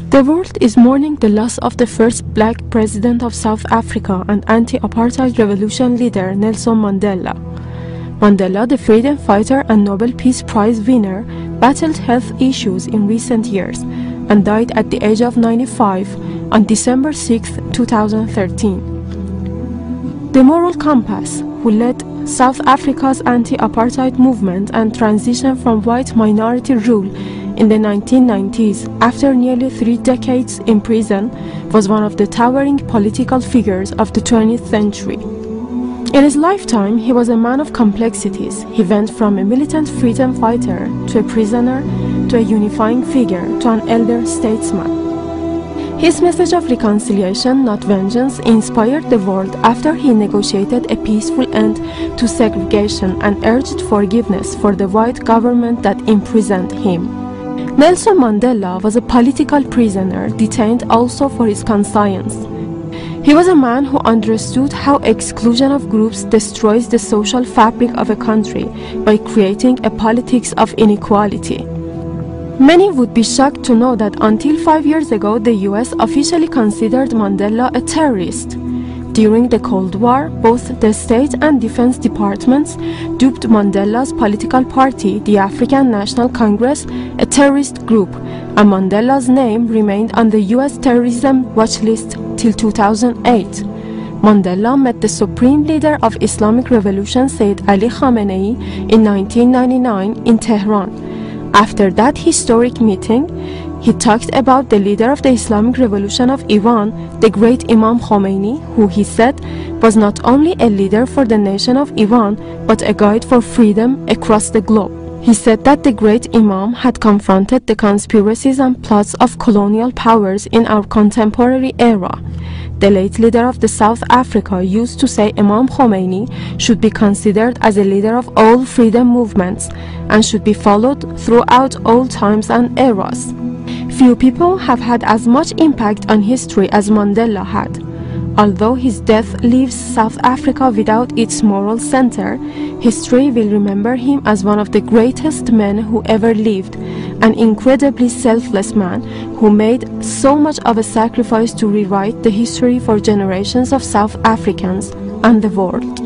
The world is mourning the loss of the first black president of South Africa and anti-apartheid revolution leader Nelson Mandela. Mandela, the freedom fighter and Nobel Peace Prize winner, battled health issues in recent years and died at the age of 95 on December 6, 2013. The moral compass, who led South Africa's anti-apartheid movement and transition from white minority rule in the 1990s after nearly 3 decades in prison, was one of the towering political figures of the 20th century. In his lifetime, he was a man of complexities. He went from a militant freedom fighter to a prisoner to a unifying figure to an elder statesman. His message of reconciliation, not vengeance, inspired the world after he negotiated a peaceful end to segregation and urged forgiveness for the white government that imprisoned him. Nelson Mandela was a political prisoner detained also for his conscience. He was a man who understood how exclusion of groups destroys the social fabric of a country by creating a politics of inequality. Many would be shocked to know that until 5 years ago, the US officially considered Mandela a terrorist. During the Cold War, both the State and Defense Departments dubbed Mandela's political party, the African National Congress, a terrorist group, and Mandela's name remained on the US terrorism watch list till 2008. Mandela met the supreme leader of Islamic Revolution, Sayyid Ali Khamenei, in 1999 in Tehran. After that historic meeting, he talked about the leader of the Islamic Revolution of Iran, the great Imam Khomeini, who he said was not only a leader for the nation of Iran, but a guide for freedom across the globe. He said that the great Imam had confronted the conspiracies and plots of colonial powers in our contemporary era. The late leader of the South Africa used to say Imam Khomeini should be considered as a leader of all freedom movements and should be followed throughout all times and eras. Few people have had as much impact on history as Mandela had. Although his death leaves South Africa without its moral center, history will remember him as one of the greatest men who ever lived, an incredibly selfless man who made so much of a sacrifice to rewrite the history for generations of South Africans and the world.